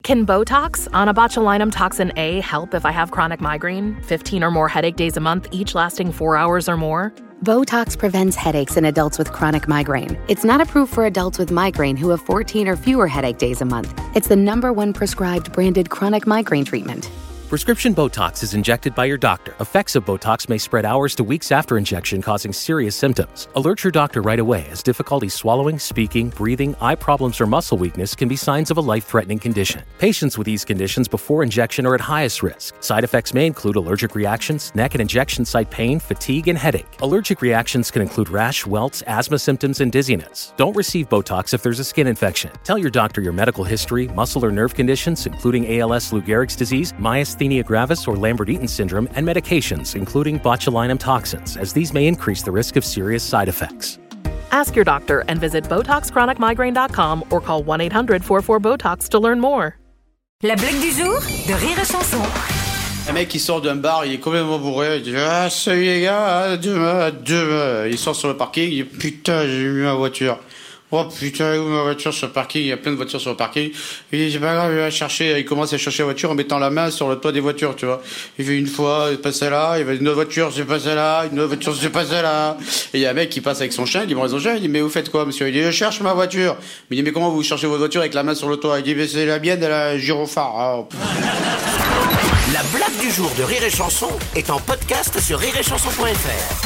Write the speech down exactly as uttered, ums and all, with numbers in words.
Can Botox, onabotulinum toxin A, help if I have chronic migraine? fifteen or more headache days a month, each lasting four hours or more? Botox prevents headaches in adults with chronic migraine. It's not approved for adults with migraine who have fourteen or fewer headache days a month. It's the number one prescribed branded chronic migraine treatment. Prescription Botox is injected by your doctor. Effects of Botox may spread hours to weeks after injection, causing serious symptoms. Alert your doctor right away, as difficulty swallowing, speaking, breathing, eye problems, or muscle weakness can be signs of a life-threatening condition. Patients with these conditions before injection are at highest risk. Side effects may include allergic reactions, neck and injection site pain, fatigue, and headache. Allergic reactions can include rash, welts, asthma symptoms, and dizziness. Don't receive Botox if there's a skin infection. Tell your doctor your medical history, muscle or nerve conditions, including A L S, Lou Gehrig's disease, myasthenia gravis or Lambert-Eaton syndrome, and medications, including botulinum toxins, as these may increase the risk of serious side effects. Ask your doctor and visit Botox Chronic Migraine dot com or call one eight hundred four four Botox to learn more. La blague du jour de Rire et Chanson. Un mec qui sort d'un bar, il est complètement bourré, il dit « Ah, salut les gars, demain, demain ». Il sort sur le parking, il dit « Putain, j'ai mis ma voiture ». Oh putain, où ma voiture sur le parking? Il y a plein de voitures sur le parking. Il dit, c'est pas grave, il va chercher. Il commence à chercher la voiture en mettant la main sur le toit des voitures, tu vois. Il fait une fois, il passe là, il va une autre voiture, c'est pas celle-là, une autre voiture, c'est pas celle-là. Et il y a un mec qui passe avec son chien, il dit, bon, son chien, il dit, mais vous faites quoi, monsieur? Il dit, je cherche ma voiture. Il dit, mais comment vous cherchez votre voiture avec la main sur le toit? Il dit, mais c'est la mienne, elle a un gyrophare. Oh. La blague du jour de Rire et Chanson est en podcast sur rire et chanson point f r.